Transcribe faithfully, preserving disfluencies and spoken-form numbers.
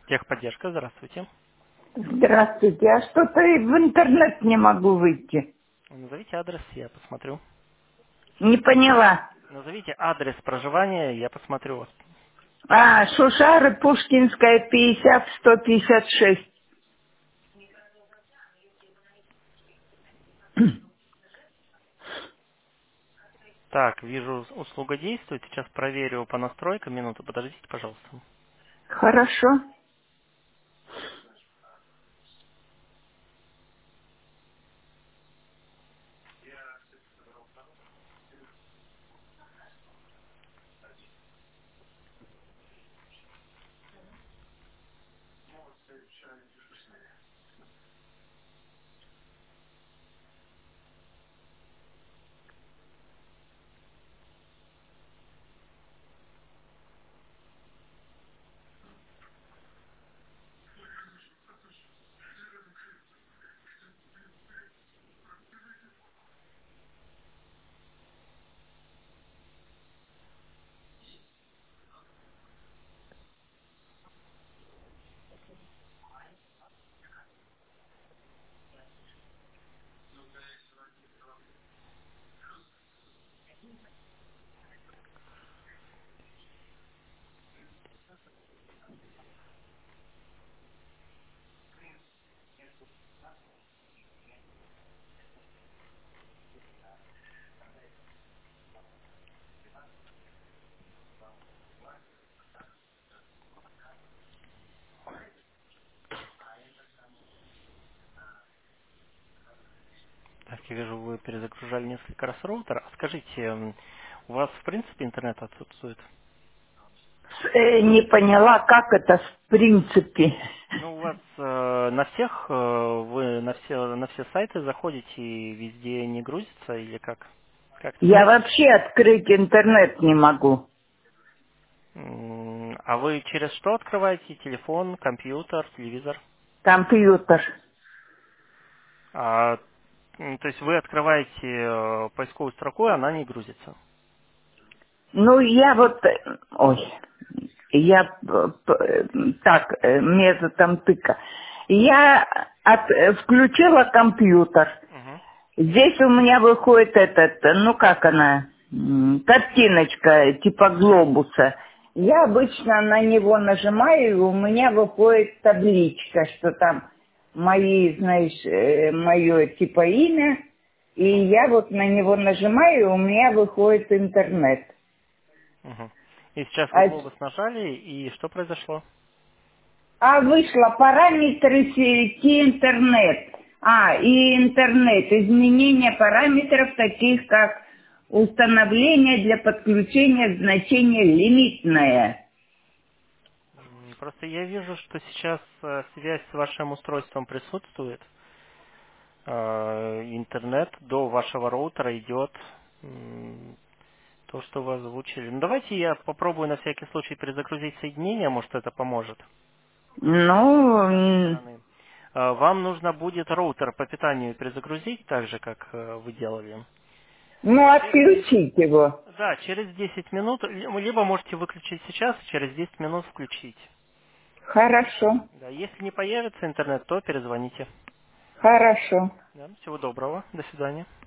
Техподдержка, здравствуйте. Здравствуйте. А что-то и в интернет не могу выйти. Назовите адрес, я посмотрю. Не поняла. Назовите адрес проживания, я посмотрю вас. А, Шушары, Пушкинская, пятьдесят, сто пятьдесят шесть. Так, вижу, услуга действует. Сейчас проверю по настройкам. Минуту, подождите, пожалуйста. Хорошо. Так, я вижу, вы перезагружали несколько раз роутер. А скажите, м, у вас в принципе интернет отсутствует? С- э, не поняла, как это в принципе. Ну, у вас э, на всех, э, вы на все, на все сайты заходите и везде не грузится или как? Как это Я происходит? вообще открыть интернет не могу. М, А вы через что открываете? Телефон, компьютер, телевизор? Компьютер. А, м, то есть вы открываете э, поисковую строку, и она не грузится. Ну, я вот... э, Ой. Я э, п- э, так, э, методом тыка. Я от- э, включила компьютер. Мгм. Здесь у меня выходит этот, э, ну как она, м, картиночка типа глобуса. Я обычно на него нажимаю, и у меня выходит табличка, что там мои, знаешь, мое типа имя, и Мгм. я вот на него нажимаю, и у меня выходит интернет. Мгм. И сейчас вы А глобус нажали, и что произошло? А вышло параметры сети интернет. А, и интернет. Изменение параметров таких, как установление для подключения значения лимитное. М, Просто я вижу, что сейчас э, связь с вашим устройством присутствует. Э, Интернет до вашего роутера идет м, то, что вы озвучили. Ну, давайте я попробую на всякий случай перезагрузить соединение, может это поможет Ну, с нашей м, стороны. Э, Вам нужно будет роутер по питанию перезагрузить, так же, как э, вы делали. ну Через, отключить его. да, через десять минут, ли- либо можете выключить сейчас, через десять минут включить. Хорошо, Да, если не появится интернет, то перезвоните. хорошо. Да, всего доброго, до свидания.